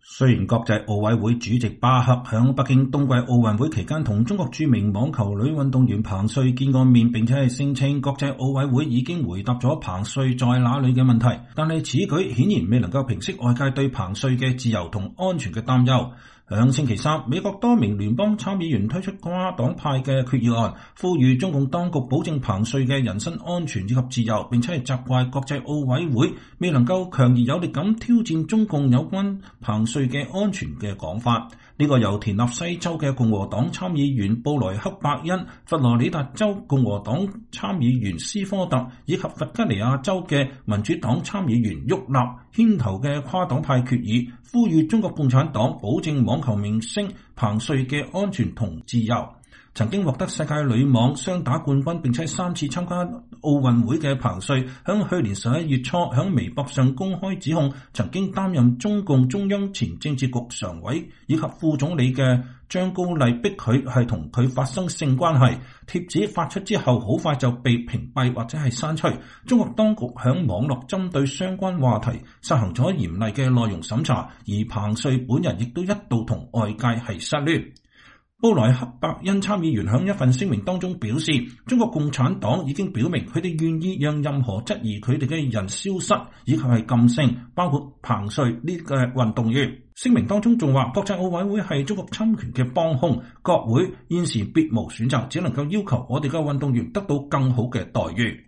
雖然國際奧委會主席巴克響北京冬季奧運會期間同中國著名網球女運動員彭帥見過面，並且係聲稱國際奧委會已經回答咗彭帥在哪裏嘅問題，但係此舉顯然未能夠平息外界對彭帥嘅自由同安全嘅擔憂。響星期三，美國多名聯邦參議員推出跨黨派嘅決議案，呼籲中共當局保證彭帥嘅人身安全以及自由，並且係責怪國際奧委會未能夠強而有力咁挑戰中共有關彭帥嘅安全嘅講法。呢個由田納西州嘅共和黨參議員布萊克伯恩、佛羅里達州共和黨參議員斯科特以及弗吉尼亞州嘅民主黨參議員沃納牽頭嘅跨黨派決議，呼籲中國共產黨保證網球明星彭帥嘅安全同自由。曾經獲得世界女網雙打冠軍並且3次參加奧運會嘅彭帥，響去年11月初響微博上公開指控曾經擔任中共中央前政治局常委以及副總理嘅張高麗逼佢係同佢發生性關係。貼紙發出之後好快就被屏蔽或者係刪除。中國當局響網絡針對相關話題實行咗嚴厲嘅內容審查，而彭帥本人亦都一度同外界係失聯。布萊克伯恩參議員響一份聲明當中表示，中國共產黨已經表明佢哋願意讓任何質疑佢哋嘅人消失，以及係禁聲，包括彭帥呢個運動員。聲明當中仲話，國際奧委會係中國侵權嘅幫兇，國會現時別無選擇，只能夠要求我哋嘅運動員得到更好嘅待遇。